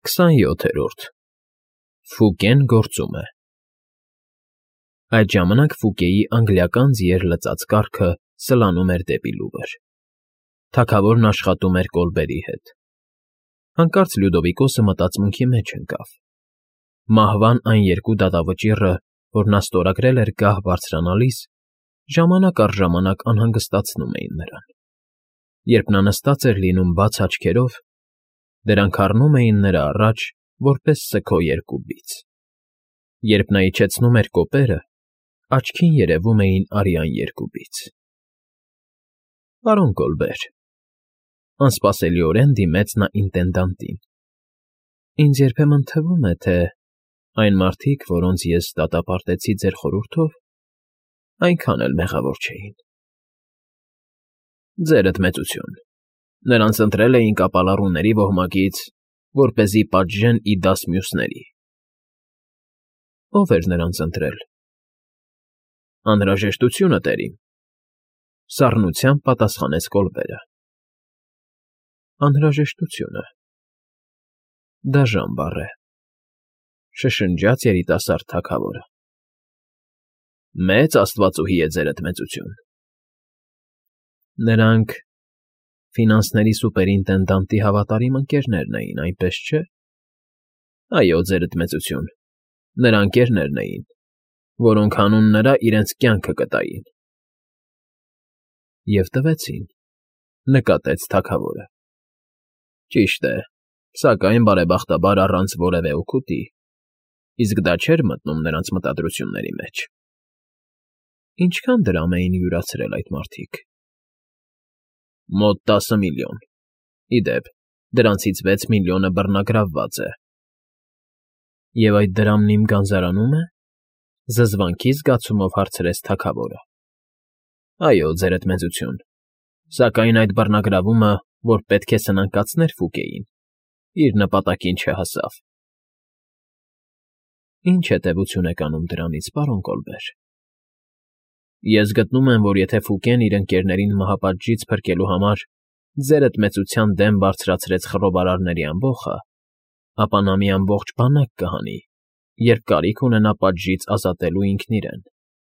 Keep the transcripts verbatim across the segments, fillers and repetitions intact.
Քսանյոթերորդ Ֆուկեն գործում է Այդ ժամանակ Ֆուկեի անգլիական ձիեր լծած կառքը սլանում էր դեպի Լուվր. թագավորն աշխատում էր կոլբերի հետ։ Հանկարծ Լյուդովիկոսը մտածմունքի մեջ ընկավ. մահվան այն երկու դատավճիռը, որ նա ստորագրել էր գահ բարձրանալիս, ժամանակ առ ժամանակ անհանգստացնում էին նրան. երբ նա նստած էր լինում բաց աչքերով, դրանք առնում էին նրա առաջ որպես սգո երկու բիծ. երբ նա իջեցնում էր կոպերը, աչքին երևում էին արյան երկու բիծ։ Պարոն Կոլբեր,֊ անսպասելիորեն դիմեց նա ինտենդանտին,֊ ինձ երբեմն թվում է, թե այն մարդիկ, որոնց ես դատապարտեցի ձեր խորհուրդով, այնքան էլ մեղավոր չէին։ Ձերդ մեծություն, նրանց ընտրել էինք ապալառուների ոհմակից, որպեսզի պատժեն ի դաս մյուսների։ Ո՞վ էր նրանց ընտրել։ Անհրաժեշտությունը, տերին,֊ սառնությամբ պատասխանեց Կոլբերը։ Անհրաժեշտությունը… Դաժան բառ է,֊ շշնջաց երիտասարդ թագավորը։ Մե՞ծ աստվածուհի է ձերդ մեծություն։ Նրանք ֆինանսների սուպերինտենդանտի հավատարիմ ընկերներն էին, այնպես չէ։ Այո, ձերդ մեծություն, նրա ընկերներն էին, որոնք հանուն նրա իրենց կյանքը կտային։ Եվ տվեցին,֊ նկատեց թագավորը։ Ճիշտ է, սակայն բարեբախտաբար առանց որևէ օգուտի, իսկ դա չէր մտնում նրանց մտադրությունների մեջ։ Ինչքան դրամ էին յուրացրել այդ մարդիկ։ Մոտ տասը միլիոն, ի դեպ, դրանցից վեց միլիոնը բռնագրավված է։ Եվ այդ դրամն իմ գանձարանում է,֊ զզվանքի զգացումով հարցրեց թագավորը։ Այո, ձերդ մեծություն, սակայն այդ բռնագրավումը, որ պետք է սնանկացներ Ֆուկեին, իր նպատակին չհասավ։ Ինչ հետևություն եք անում դրանից, պարոն Կոլբեր։ Ես գտնում եմ, որ եթե Ֆուկեն իր ընկերներին մահապատժից փրկելու համար ձերդ մեծության դեմ բարձրացրեց խռովարարների ամբոխը, ապա նա մի ամբողջ բանակ կհանի, երբ կարիք ունենա պատժից ազատելու ինքն իրեն։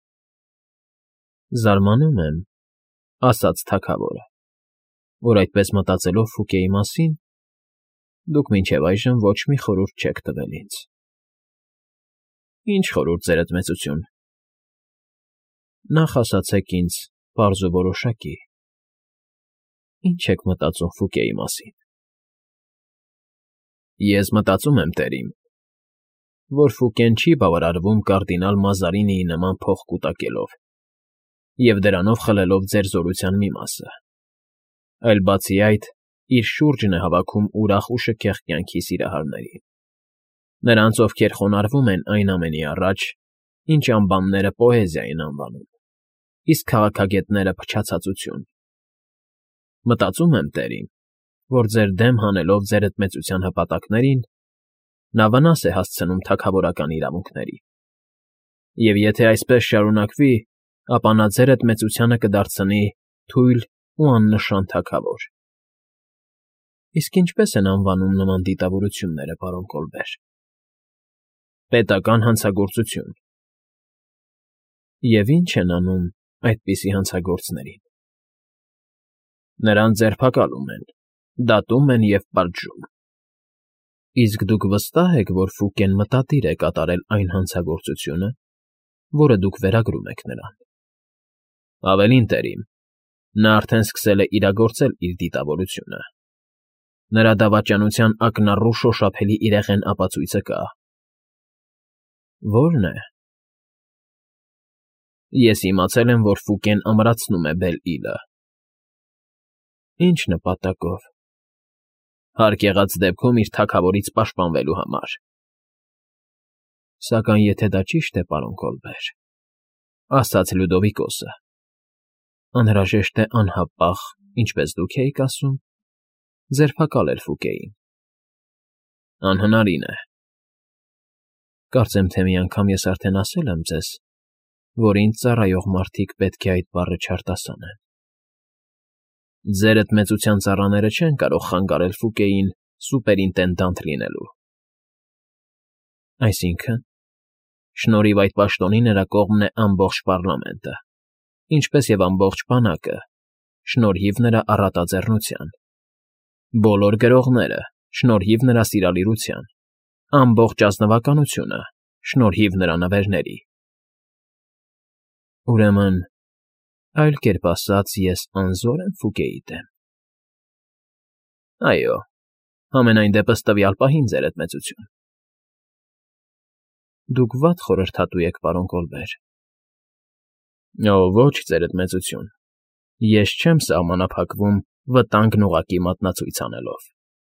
Զարմանում եմ,֊ ասաց թագավորը,֊ որ այդպես մտածելով Ֆուկեի մասին, դուք մինչև այժմ ոչ մի խորհուրդ չեք տվել ինձ։ Ինչ խորհուրդ, ձերդ մեծություն։ Նախ ասացեք ինձ պարզ ու որոշակի. Ինչ եք մտածում Ֆուկեի մասին։ Ես մտածում եմ, տերին, որ Ֆուկեն չի բավարարվում կարդինալ Մազարինիի նման փող կուտակելով և դրանով խլելով ձեր զորության մի մասը, այլ բացի այդ, իր շուրջն է հավաքում ուրախ ու շքեղ կյանքի սիրահարներին, նրանց, ովքեր խոնարհվում են այն ամենի առաջ, ինչ անբանները պոեզիա են անվանում, իսկ քաղաքագետները փչացածություն։ Մտածում եմ, տերին, որ ձեր դեմ հանելով ձերդ մեծության հպատակներին, նա վնաս է հասցնում թագավորական իրավունքների։ Եվ եթե այսպես շարունակվի, ապա նա ձերդ մեծությանը կդարձնի թույլ ու աննշան թագավոր։ Իսկ ինչպե՞ս են անվանում նման դիտավորությունները, պարոն Կոլբեր։ Պետական հանցագործություն։ Եվ ի՞նչ են անում այդպիսի հանցագործներին։ Նրանց ձերբակալում են, դատում են և պատժում։ Իսկ դուք վստահ եք, որ Ֆուկեն մտադիր է կատարել այն հանցագործությունը, որը դուք վերագրում եք նրան։ Ավելին, տերին, նա արդեն սկսել է իրագործել իր դիտավորությունը։ Նրա դավաճանության ակնառու շոշափելի իրեղեն ապացույցը կա։ Ո՞րն է։ Ես իմացել եմ, որ Ֆուկեն ամրացնում է Բել֊Իլը։ Ինչ նպատակով։ Հարկ եղած դեպքում իր թագավորից պաշտպանվելու համար։ Սակայն եթե դա ճիշտ է, պարոն Կոլբեր,֊ ասաց Լյուդովիկոսը,֊ անհրաժեշտ է անհապաղ, ինչպես դուք էիք ասում, ձերբակալել Ֆուկեին։ Անհնարին է։ Կարծեմ, թե մի անգամ ես արդեն ասել եմ ձեզ, որ ինձ ծառայող մարդիկ պետք է այդ բառը չարտասանեն։ Ձերդ մեծության ծառաները չեն կարող խանգարել Ֆուկեին սուպերինտենդանտ լինելու։ Այսինքն, շնորհիվ այդ պաշտոնի նրա կողմն է ամբողջ պարլամենտը, ինչպես և ամբողջ բանակը, շնորհիվ նրա առատաձեռնության, բոլոր գրողները, շնորհիվ նրա սիրալիրության, ամբողջ ազնվականությունը, շնորհիվ նրա նվերների։ Ուրեմն, այլ կերպ ասած, ես անզոր եմ Ֆուկեի դեմ։ Այո, համենայն դեպս տվյալ պահին, ձերդ մեծություն։ Դուք վատ խորհրդատու եք, պարոն Կոլբեր։ Ո ոչ, ձերդ մեծություն, ես չեմ սահմանափակվում վտանգն ուղղակի մատնացույց անելով։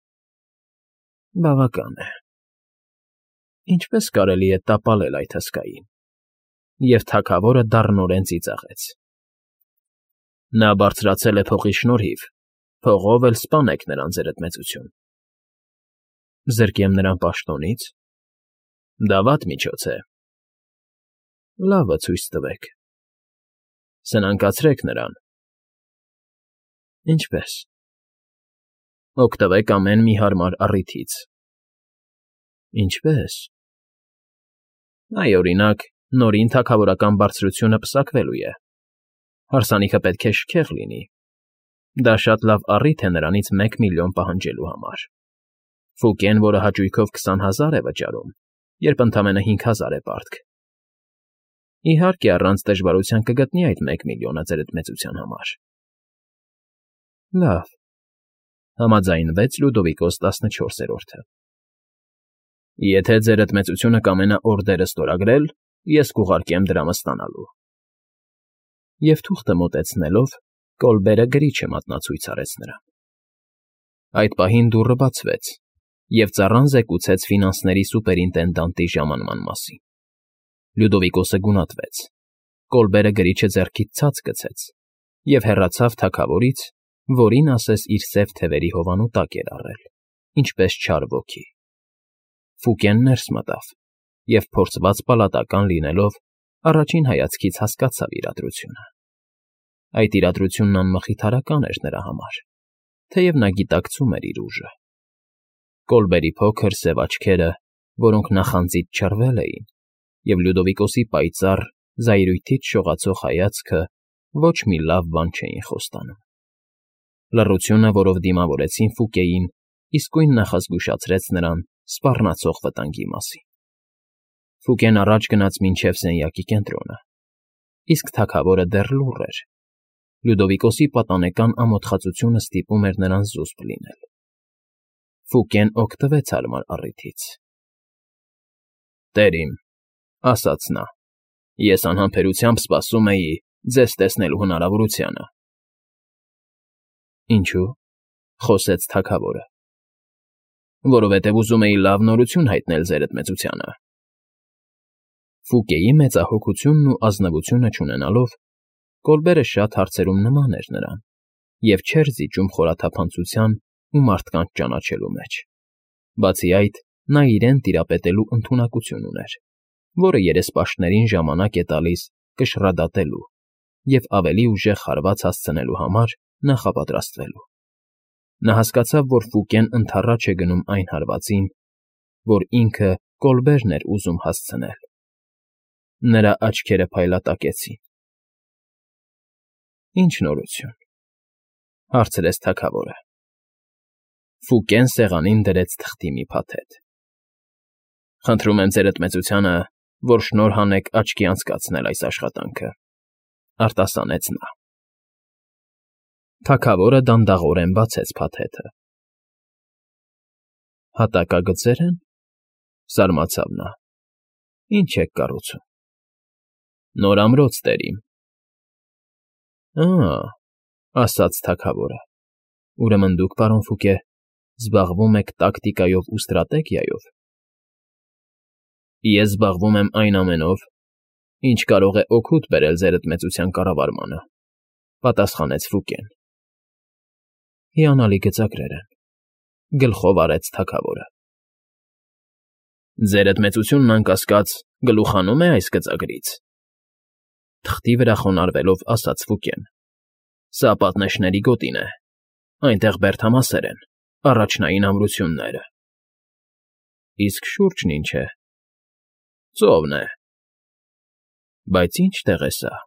Բավական է։ Ինչպես կարելի է տապալել այդ հսկային։ Եվ թագավորը դառնորեն ծիծաղեց։ Նա բարձրացել է փողի շնորհիվ, փողով էլ սպանեք նրան, ձերդ մեծություն։ Զրկեմ նրան պաշտոնից։ Դա վատ միջոց է։ Լավը ցույց տվեք։ Սնանկացրեք նրան։ Ինչպե՞ս։ Օգտվեք ամեն մի հարմար առիթից։ Ինչպե՞ս։ Այ, օրինակ, նորին թագավորական բարձրությունը պսակվելու է։ Հարսանիքը պետք է շքեղ լինի։ Դա շատ լավ առիթ է նրանից մեկ միլիոն պահանջելու համար։ Ֆուկեն, որը հաճույքով քսան հազար է վճարում, երբ ընդամենը հինգ հազար է պարտք։ Իհարկե, առանց դժվարության կգտնի այդ մեկ միլիոնը ձերդ մեծության համար։ Լավ, համաձայնվեց Լյուդովիկոս տասնչորսերորդը։ Եթե ձերդ մեծությունը կամենա օրդերը ստորագրել, ես կուղարկեմ դրամը ստանալու։ Եվ թուղթը մոտեցնելով, Կոլբերը գրիչը մատնացույց արեց նրան։ Այդ պահին դուռը բացվեց, և ծառան զեկուցեց ֆինանսների սուպերինտենդանտի ժամանման մասին։ Լյուդովիկոսը գունատվեց։ Կոլբերը գրիչը ձեռքից ցած գցեց և հեռացավ թագավորից, որին ասես իր սև թևերի հովանու տակ էր առել, ինչպես չար ոգի։ Ֆուկեն ներս մտավ և, փորձված պալատական լինելով, առաջին հայացքից հասկացավ իրադրությունը։ Այդ իրադրությունն անմխիթարական էր նրա համար, թեև նա գիտակցում էր իր ուժը։ Կոլբերի փոքր սև աչքերը, որոնք նախանձից չռվել էին, և Լյուդովիկոսի պայծառ, զայրույթից շողացող հայացքը ոչ մի լավ բան չէին խոստանում։ Լռությունը, որով դիմավորեցին Ֆուկեին, իսկույն նախազգուշացրեց նրան սպառնացող վտանգի մասին։ Ֆուկեն առաջ գնաց մինչև սենյակի կենտրոնը, իսկ թագավորը դեռ լուռ էր։ Լյուդովիկոսի պատանեկան ամոթխածությունը ստիպում էր նրան զուսպ լինել։ Ֆուկեն օգտվեց հարմար առիթից։ Տեր իմ, ասաց նա, ես անհամբերությամբ սպասում էի ձեզ տեսնելու հնարավորությանը։ Ինչո՞ւ, խոսեց թագավորը։ Որովհետև ուզում էի լավ նորություն հայտնել ձերդ մեծությանը։ Ֆուկեի մեծահոգությունն ու ազնվությունը չունենալով, Կոլբերը շատ հարցերում նման էր նրան և չէր զիջում խորաթափանցության ու մարդկանց ճանաչելու մեջ։ Բացի այդ, նա իրեն տիրապետելու ընդունակություն ուներ, որը երեսպաշտներին ժամանակ է տալիս կշռադատելու և ավելի ուժեղ հարված հասցնելու համար նախապատրաստվելու։ Նա հասկացավ, որ Ֆուկեն ընդառաջ է գնում այն հարվածին, որ ինքը Կոլբերն էր ուզում հասցնել։ Նրա աչքերը փայլատակեցին։ Ինչ նորություն, հարցրեց թագավորը։ Ֆուկեն սեղանին դրեց թղթի մի փաթեթ։ Խնդրում եմ ձերդ մեծությանը, որ շնորհ անեք աչքի անցկացնել այս աշխատանքը, արտասանեց նա։ Թագավորը դանդաղորեն բացեց փաթեթը։ Հատակագծե՞ր են, զարմացավ նա։ Ինչ եք կառուցում։ Նոր ամրոց, տեր իմ։ Ա՜, ասաց թագավորը, ուրեմն դուք, պարոն Ֆուկե, զբաղվում եք տակտիկայով ու ստրատեգիայով։ Ես զբաղվում եմ այն ամենով, ինչ կարող է օգուտ բերել ձերդ մեծության կառավարմանը, պատասխանեց Ֆուկեն։ Հիանալի գծագրեր են, գլխով արեց թագավորը։ Ձերդ մեծությունն անկասկած գլուխանում է այս գծագրից։ Թղթի վրա խոնարհվելով ասաց Ֆուկեն. Սա պատնեշների գոտին է, այնտեղ բերդամասեր են, առաջնային ամրությունները։ Իսկ շուրջն ինչ է, Ծովն է։ Բայց ի՞նչ տեղ է սա։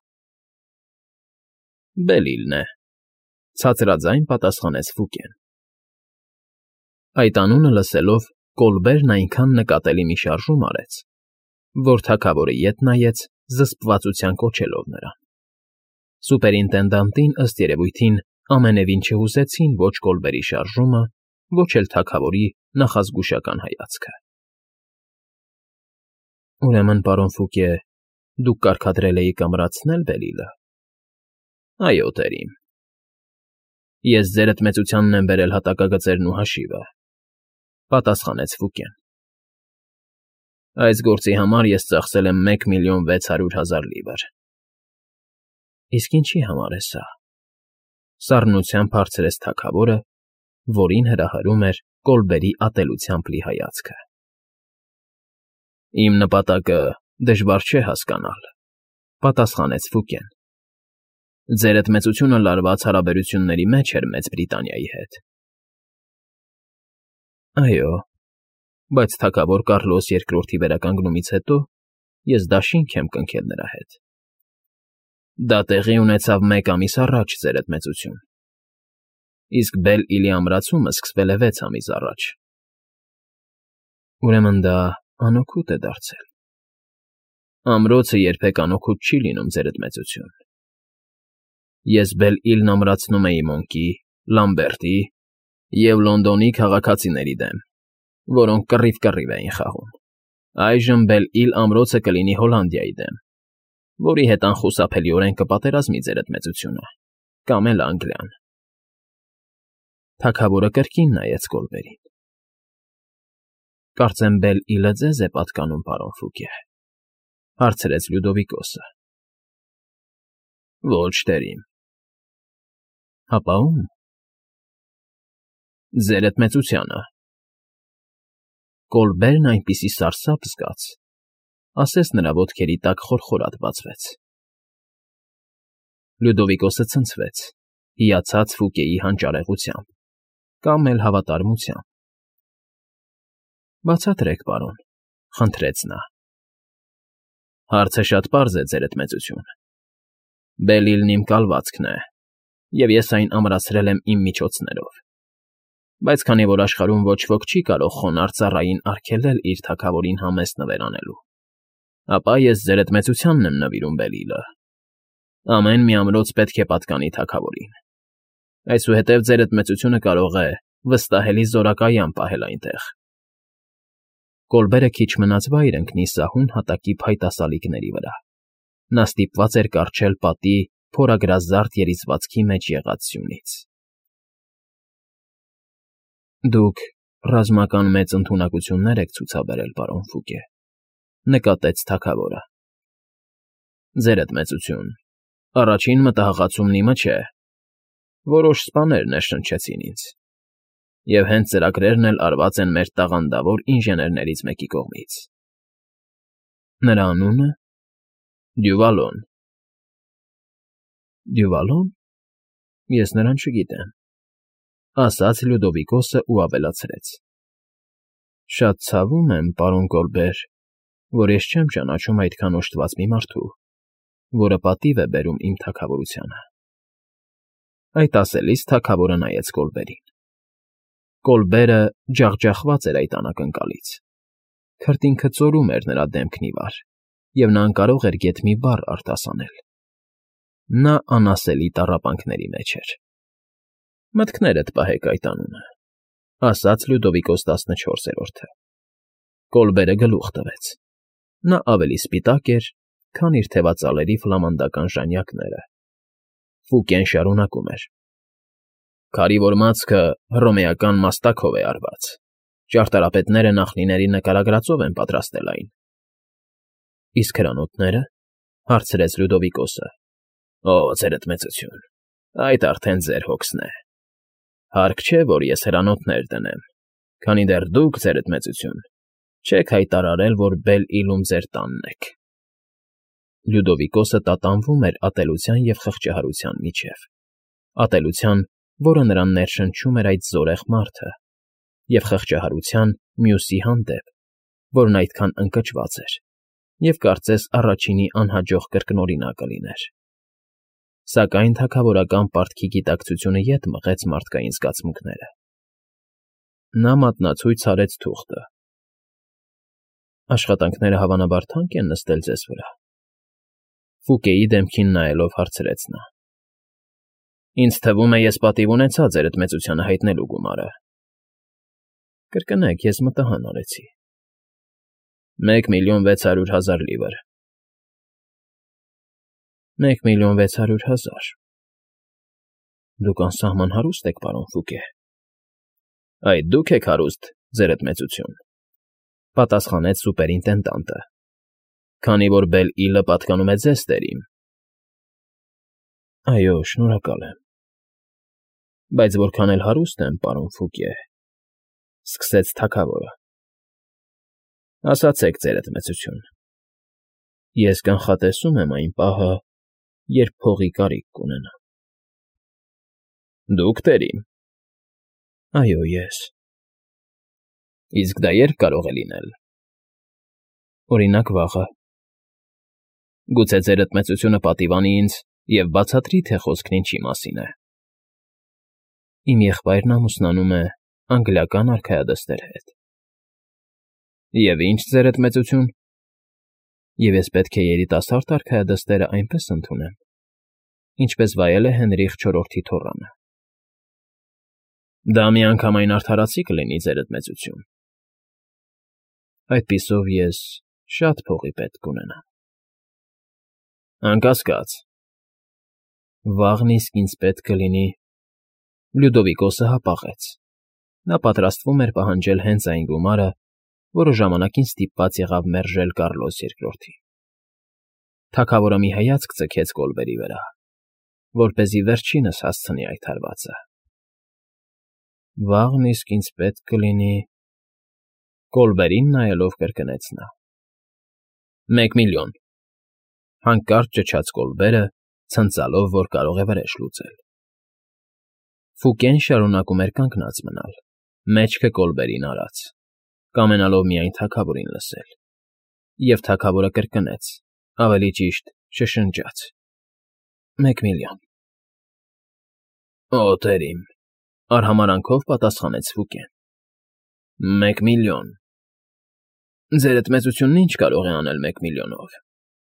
Բելիլն է, ցածրաձայն պատասխանեց Ֆուկեն։ Այդ անունը լսելով Կոլբերն այնքան նկատելի մի շարժում արեց, որ թագավորը ետ նայեց, զսպվածության կոչելով նրան։ Սուպերինտենդանտին, ըստ երևույթին, ամենևին չհուզեցին ոչ Կոլբերի շարժումը, ոչ էլ թագավորի նախազգուշական հայացքը։ Ուրեմն, պարոն Ֆուկե, դուք կարգադրել էիք ամրացնել Բելիլը։ Այո, տերիմ։ Ես ձերդ մեծությանն եմ բերել հատակագծերն ու հաշիվը, պատասխանեց Ֆուկեն։ Այս գործի համար ես ծախսել եմ մեկ միլիոն վեց հարյուր հազար լիվր։ Իսկ ինչի համար է սա։ Սառնությամբ հարցրեց թագավորը, որին հրահրում էր Կոլբերի ատելությամբ լի հայացքը։ Իմ նպատակը դժվար չէ հասկանալ, պատասխանեց Ֆուկեն։ Ձերդ մեծությունը լարված հարաբերությունների մեջ էր Մեծ Բրիտանիայի հետ։ Այո, բայց թագավոր Կարլոս երկրորդի վերականգնումից հետո ես դաշինք եմ կնքել նրա հետ։ Դա տեղի ունեցավ մեկ ամիս առաջ, ձերդ մեծություն, իսկ Բել֊Իլի ամրացումը սկսվել է վեց ամիս առաջ։ Ուրեմն դա անօգուտ է դարձել։ Ամրոցը երբեք անօգուտ չի լինում, ձերդ մեծություն։ Ես Բել-Իլն ամրացնում էի Մոնկի, Լամբերտի և Լոնդոնի քաղաքացիների դեմ, որոնք կռիվ֊կռիվ էին խաղում։ Այժմ Բել-Իլ ամրոցը կլինի Հոլանդիայի դեմ, որի հետ անխուսափելիորեն կպատերազմի ձերդ մեծությունը, կամ էլ Անգլիան։ Թագավորը կրկին նայեց Կոլբերին։ Կարծեմ Բել֊Իլը ձեզ է պատկանում, պարոն Ֆուկե, հարցրեց Լյուդովիկոսը։ Ոչ, տերիմ։ Հապա ո՞ւմ։ Ձերդ մեծությանը։ Կոլբերն այնպիսի սարսափ զգաց, ասես նրա ոտքերի տակ խորխորատ բացվեց։ Լյուդովիկոսը ցնցվեց, հիացած Ֆուկեի հանճարեղությամբ, կամ էլ հավատարմությամբ։ Բացատրեք, պարոն, խնդրեց նա։ Հարցը շատ պարզ է, ձերդ մեծություն։ Բել֊Իլն իմ կալվածքն է, և ես այն ամրացրել եմ իմ միջոցներով։ Բայց քանի որ աշխարհում ոչ ոք չի կարող խոնարհ ծառային արգելել իր թագավորին համեստ նվեր անելու, ապա ես ձերդ մեծությանն եմ նվիրում Բել֊Իլը։ Ամեն մի ամրոց պետք է պատկանի թագավորին։ Այսուհետև ձերդ մեծությունը կարող է վստահելի զորակայան պահել այնտեղ։ Կոլբերը քիչ մնաց վայր ընկնի սահուն հատակի փայտասալիկների վրա։ Նա ստիպված էր կառչել պատի փորագրազարդ երիզվածքի մեջ եղած սյունից։ Դուք ռազմական մեծ ընդունակություններ եք ցուցաբերել, պարոն Ֆուկե, նկատեց թագավորը։ Ձերդ մեծություն, առաջին մտահղացումն իմը չէ։ Որոշ սպաներ ներշնչեցին ինձ, և հենց ծրագրերն էլ արված են մեր տաղանդավոր ինժեներներից մեկի կողմից։ Նրա անունը՝ Դյուվալոն։ Դյուվալո՞ն։ Ես նրան չգիտեմ, ասաց Լյուդովիկոսը ու ավելացրեց. Շատ ցավում եմ, պարոն Կոլբեր, որ ես չեմ ճանաչում այդքան օժտված մի մարդու, որը պատիվ է բերում իմ թագավորությանը։ Այդ ասելիս թագավորը նայեց Կոլբերին։ Կոլբերը ջախջախված էր այդ անակնկալից։ Քրտինքը ծորում էր նրա դեմքն ի վար, և նա անկարող էր գեթ մի բառ արտասանել։ Նա անասելի տառապանքների մեջ էր։ Մտքներդ պահեք այդ անունը, ասաց Լյուդովիկոս տասնչորսերորդը։ Կոլբերը գլուխ տվեց։ Նա ավելի սպիտակ էր, քան իր թևածալերի ֆլամանդական ժանյակները։ Ֆուկեն շարունակում էր. Քարի որմացքը հռոմեական մաստակով է արված։ Ճարտարապետները նախնիների նկարագրածով են պատրաստել այն։ Իսկ հրանոթները, հարցրեց Լյուդովիկոսը։ Օ, ձերդ մեծություն, այդ արդեն ձեր հոգսն է։ Հարկ չէ, որ ես հրանոթներ դնեմ, քանի դեռ դուք, ձերդ մեծություն, չեք հայտարարել, որ Բել-Իլում ձեր տանն եք։ Լյուդովիկոսը տատանվում էր ատելության և խղճահարության միջև։ Ատելության, որը նրան ներշնչում էր այդ զորեղ մարդը, և խղճահարության մյուսի հանդեպ, որն այդքան ընկճված էր, և կարծես առաջինի անհաջող կրկնօրինակը լիներ։ Սակայն թագավորական պարտքի գիտակցությունը ետ մղեց մարդկային զգացմունքները։ Նա մատնացույց արեց թուղթը։ Աշխատանքները հավանաբար թանկ են նստել ձեզ վրա։ Ֆուկեի դեմքին նայելով հարցրեց նա։ Ինձ թվում է, ես պատիվ ունեցա ձերդ մեծությանը հայտնելու գումարը։ Կրկնեք, ես մտահան արեցի։ Մեկ միլիոն վեց հարյուր հազար լիվր։ Մեկ միլիոն վեց հարյուր հազար։ Դուք անսահման հարուստ եք, պարոն Ֆուկե։ Այդ դուք եք հարուստ, ձերդ մեծություն, պատասխանեց սուպերինտենդանտը, քանի որ Բել֊Իլը պատկանում է ձեզ, տերիմ։ Այո, շնորհակալ եմ։ Բայց որքան էլ հարուստ եմ, պարոն Ֆուկե, սկսեց թագավորը։ Ասացեք, ձերդ մեծություն, ես կանխատեսում եմ այն պահը, երբ փողի կարիք կունենամ։ Դուք, տերիմ։ Այո, ես։ Իսկ դա ե՞րբ կարող է լինել։ Օրինակ վաղը։ Գուցե ձերդ մեծությունը պատիվանի ինձ և բացատրի, թե խոսքն ինչի մասին է։ Իմ եղբայրն ամուսնանում է անգլիական արքայադստեր հետ։ Եվ ինչ, ձերդ մեծություն։ Եվ ես պետք է երիտասարդ արքայադստերը այնպես ընդունեմ, ինչպես վայել է Հենրիխ չորրորդի թոռանը։ Դա միանգամայն արդարացի կլինի, ձերդ մեծություն։ Այդպիսով ես շատ փողի պետք կունենամ։ Անկասկած։ Վաղն իսկ ինձ պետք կլինի։ Լյուդովիկոսը հապաղեց։ Նա պատրաստվում էր պահանջել հենց այն գումարը, որը ժամանակին ստիպված եղավ մերժել Կառլոս երկրորդին։ Թագավորը մի հայացք ձգեց Կոլբերի վրա, որպեսզի վերջինս հասցնի այդ հարվածը։ Վաղն իսկ ինձ պետք կլինի… Կոլբերին նայելով կրկնեց նա։ Մեկ միլիոն… Հանկարծ ճչաց Կոլբերը, ցնծալով, որ կարող է վրեժ լուծել։ Ֆուկեն շարունակում էր կանգնած մնալ, մեջքը Կոլբերին արած, կամենալով միայն թագավորին լսել։ Եվ թագավորը կրկնեց, ավելի ճիշտ շշնջաց. Մեկ միլիոն։ Օ, տերիմ, արհամարանքով պատասխանեց Ֆուկեն։ Մեկ միլիոն… Ձերդ մեծությունն ինչ կարող է անել մեկ միլիոնով։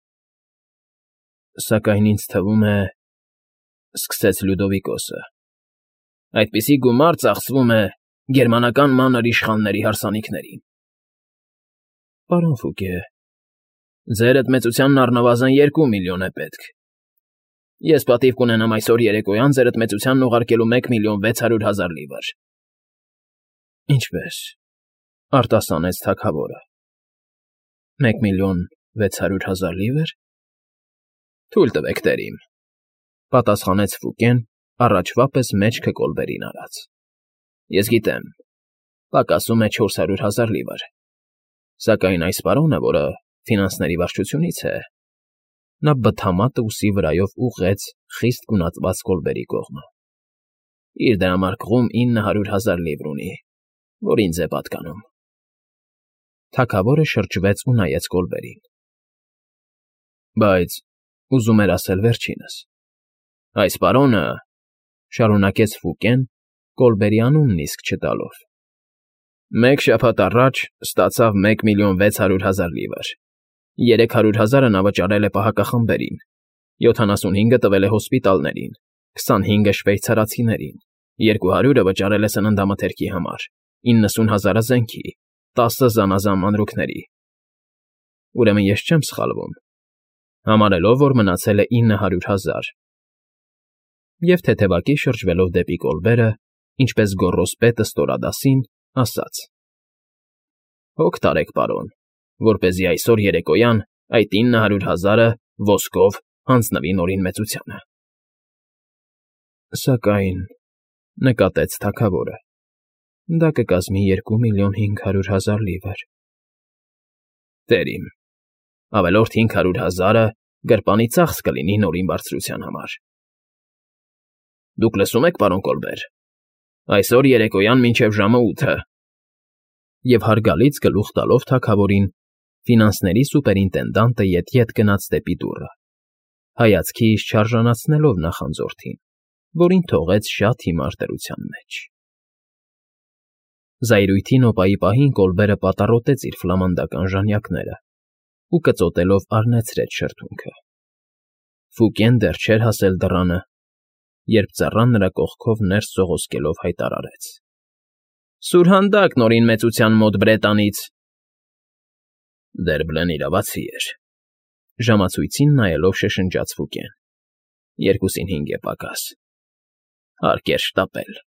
Սակայն ինձ թվում է, սկսեց Լյուդովիկոսը, այդպիսի գումար ծախսվում է գերմանական մանր իշխանների հարսանիքներին։ Պարոն Ֆուկե, ձերդ մեծությանն առնվազն երկու միլիոն է պետք։ Ես պատիվ կունենամ այսօր երեկոյան ձերդ մեծությանն ուղարկելու մեկ միլիոն վեց հարյուր հազար լիվր։ Ինչպե՞ս, արտասանեց թագավորը։ Մեկ միլիոն վեց հարյուր հազար լիվր։ Թույլ տվեք, տերիմ, պատասխանեց Ֆուկեն, առաջվա պես մեջքը Կոլբերին արած։ Ես գիտեմ, պակասում է չորս հարյուր հազար լիվր, սակայն այս պարոնը, որը ֆինանսների վարչությունից է, նա բթամատը ուսի վրայով ուղղեց խիստ գունատված Կոլբերի կողմը։ Իր դրամարկղում ինը հարյուր հազար լիվր ունի, որ ինձ է պատկանում։ Թագավորը շրջվեց ու նայեց Կոլբերին։ Բայց ուզում էր ասել վերջինս. Այս պարոնը, շարունակեց Ֆուկեն, Կոլբերի անունն իսկ չտալով, մեկ շաբաթ առաջ ստացավ մեկ միլիոն վեց հարյուր հազար լիվր, երեք հարյուր հազարը նա վճարել է պահակախմբերին, յոթանասունհինգը տվել է հոսպիտալներին, քսանհինգը շվեյցարացիներին, երկու հարյուրը վճարել է սննդամթերքի համար, իննսուն հազարը զենքի, տասը զանազան մանրուքների։ Ուրեմն ես չեմ սխալվում, համարելով, որ մնացել է ինը հարյուր հազար։ Եվ թեթևակի շրջվելով դեպի Կոլբերը, ինչպես գոռոզպետը ստորադասին, ասաց. Հոգ տարեք, պարոն, որպեսզի այսօր երեկոյան այդ ինը հարյուր հազարը ոսկով հանձնվի նորին մեծությանը։ Սակայն, նկատեց թագավորը, դա կկազմի երկու միլիոն հինգ հարյուր հազար լիվր։ Տերիմ, ավելորդ հինգ հարյուր հազարը գրպանի ծախս կլինի նորին բարձրության համար։ Դուք լսում եք, պարոն Կոլբեր, այսօր երեկոյան մինչև ժամը ութը։ Եվ հարգալից գլուխ տալով թագավորին, Ֆինանսների սուպերինտենդանտը ետ֊ետ գնաց դեպի դուռը, հայացքից չարժանացնելով նախանձորդին, որին թողեց շատ հիմար դրության մեջ։ Զայրույթի նոպայի պահին Կոլբերը պատառոտեց իր ֆլամանդական ժանյակները ու կծոտելով արնեցրեց շրթունքը։ Ֆուկեն դեռ չէր հասել դռանը, երբ ծառան նրա կողքով ներս սողոսկելով հայտարարեց. ֊ Սուրհանդակ Նորին Մեծության մոտ Բրետանից… Դերբլեն իրավացի էր,֊ ժամացույցին նայելով շշնջաց Ֆուկեն։֊ Երկուսին հինգ է պակաս… Հարկ էր շտապել։